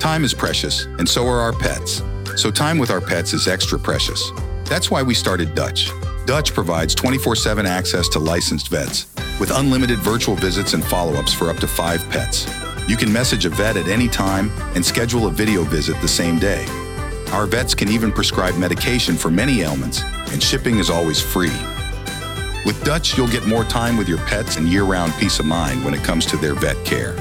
Time is precious, and so are our pets. So time with our pets is extra precious. That's why we started Dutch. Dutch provides 24/7 access to licensed vets with unlimited virtual visits and follow-ups for up to 5 pets. You can message a vet at any time and schedule a video visit the same day. Our vets can even prescribe medication for many ailments, and shipping is always free. With Dutch, you'll get more time with your pets and year-round peace of mind when it comes to their vet care.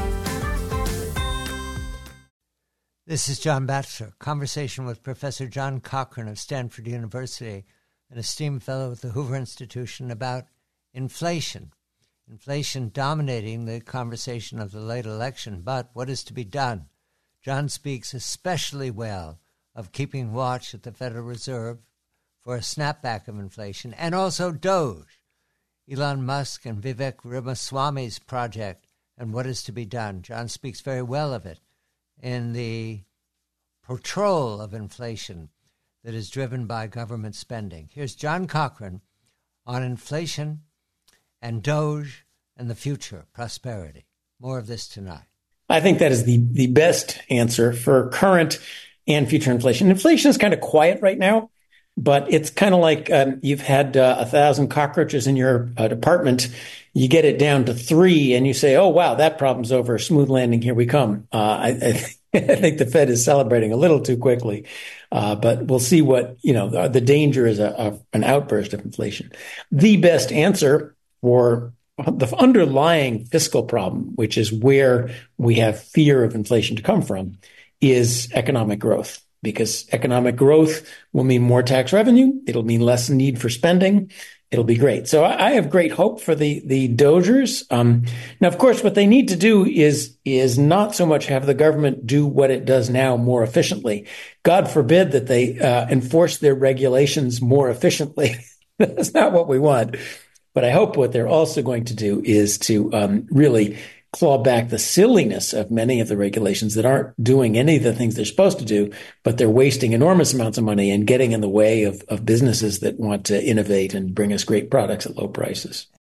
This is John Batchelor, conversation with Professor John Cochrane of Stanford University, an esteemed fellow at the Hoover Institution, about inflation. Inflation dominating the conversation of the late election, but what is to be done? John speaks especially well of keeping watch at the Federal Reserve for a snapback of inflation, and also Doge, Elon Musk and Vivek Ramaswamy's project, and what is to be done. John speaks very well of it in the patrol of inflation that is driven by government spending. Here's John Cochrane on inflation and Doge and the future, prosperity. More of this tonight. I think that is the best answer for current and future inflation. Inflation is kind of quiet right now, but it's kind of like you've had 1,000 cockroaches in your department. You get it down to 3 and you say, oh, wow, that problem's over. Smooth landing. Here we come. I think the Fed is celebrating a little too quickly, but we'll see what, the danger is an outburst of inflation. The best answer for the underlying fiscal problem, which is where we have fear of inflation to come from, is economic growth, because economic growth will mean more tax revenue. It'll mean less need for spending. It'll be great. So I have great hope for the Dogers. Now, of course, what they need to do is not so much have the government do what it does now more efficiently. God forbid that they enforce their regulations more efficiently. That's not what we want. But I hope what they're also going to do is to really claw back the silliness of many of the regulations that aren't doing any of the things they're supposed to do, but they're wasting enormous amounts of money and getting in the way of businesses that want to innovate and bring us great products at low prices.